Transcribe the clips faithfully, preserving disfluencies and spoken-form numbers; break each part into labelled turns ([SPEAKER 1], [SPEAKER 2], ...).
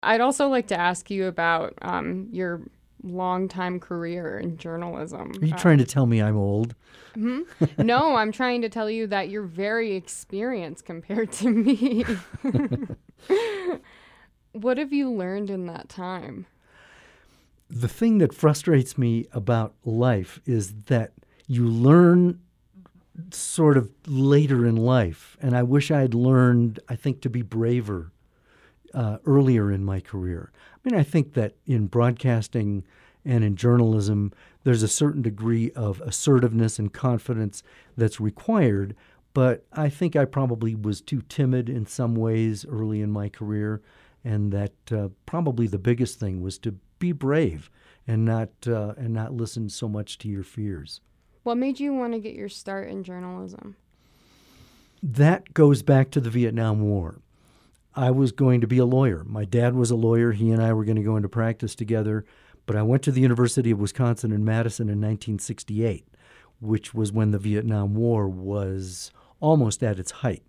[SPEAKER 1] I'd also like to ask you about um, your longtime career in
[SPEAKER 2] Are
[SPEAKER 1] journalism.
[SPEAKER 2] you
[SPEAKER 1] Uh,
[SPEAKER 2] trying to tell me I'm old?
[SPEAKER 1] hmm? No, I'm trying to tell you that you're very experienced compared to me. What have you learned in that time?
[SPEAKER 2] The thing that frustrates me about life is that you learn sort of later in life. And I wish I had learned, I think, to be braver uh, earlier in my career. I mean, I think that in broadcasting and in journalism, there's a certain degree of assertiveness and confidence that's required. But I think I probably was too timid in some ways early in my career, and that uh, probably the biggest thing was to be brave and not uh, and not listen so much to your fears.
[SPEAKER 1] What made you want to get your start in journalism?
[SPEAKER 2] That goes back to the Vietnam War. I was going to be a lawyer. My dad was a lawyer. He and I were going to go into practice together. But I went to the University of Wisconsin in Madison in nineteen sixty-eight, which was when the Vietnam War was almost at its height.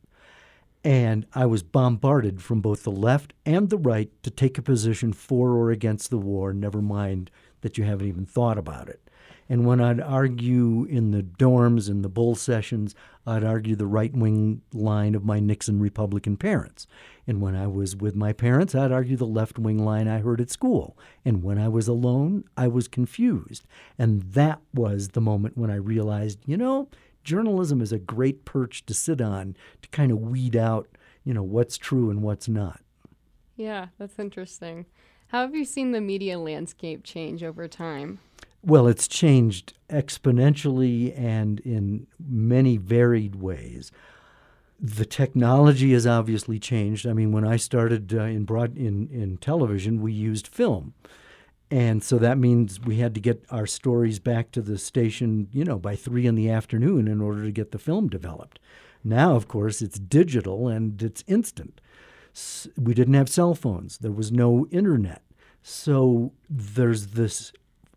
[SPEAKER 2] And I was bombarded from both the left and the right to take a position for or against the war, never mind that you haven't even thought about it. And when I'd argue in the dorms and the bull sessions, I'd argue the right wing line of my Nixon Republican parents. And when I was with my parents, I'd argue the left wing line I heard at school. And when I was alone, I was confused. And that was the moment when I realized, you know, journalism is a great perch to sit on to kind of weed out, you know, what's true and what's not.
[SPEAKER 1] Yeah, that's interesting. How have you seen the media landscape change over time?
[SPEAKER 2] Well, it's changed exponentially and in many varied ways. The technology has obviously changed. I mean, when I started uh, in broad in, in television, we used film. And so that means we had to get our stories back to the station, you know, by three in the afternoon in order to get the film developed. Now, of course, it's digital and it's instant. S- We didn't have cell phones. There was no internet. So there's this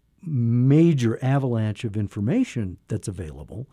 [SPEAKER 2] major avalanche of information that's available.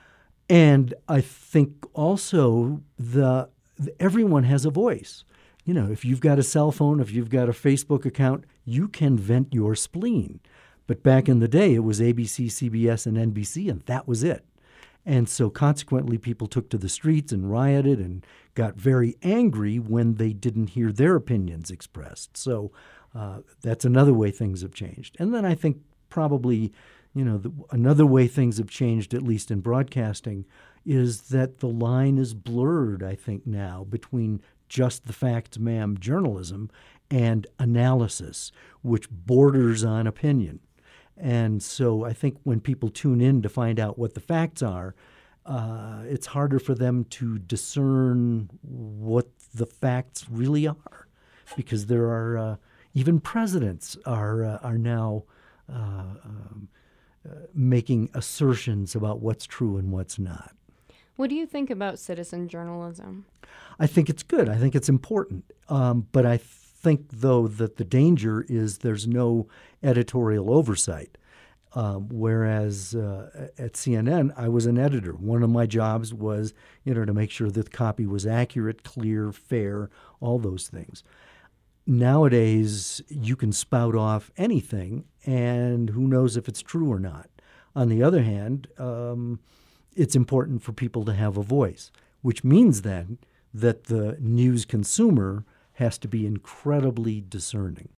[SPEAKER 2] And I think also the everyone has a voice. You know, if you've got a cell phone, if you've got a Facebook account, you can vent your spleen. But back in the day, it was A B C, C B S, and N B C, and that was it. And so consequently, people took to the streets and rioted and got very angry when they didn't hear their opinions expressed. So uh, that's another way things have changed. And then I think probably, you know, the, another way things have changed, at least in broadcasting, is that the line is blurred, I think, now between just the facts, ma'am, journalism and analysis, which borders on opinion. And so I think when people tune in to find out what the facts are, uh, it's harder for them to discern what the facts really are, because there are uh, even presidents are uh, are now uh, um, uh, making assertions about what's true and what's not.
[SPEAKER 1] What do you think about citizen journalism?
[SPEAKER 2] I think it's good. I think it's important. Um, but I think, though, that the danger is there's no editorial oversight. Um, whereas uh, at C N N, I was an editor. One of my jobs was, you know, to make sure that the copy was accurate, clear, fair, all those things. Nowadays, you can spout off anything, and who knows if it's true or not. On the other hand, um, it's important for people to have a voice, which means then that the news consumer has to be incredibly discerning.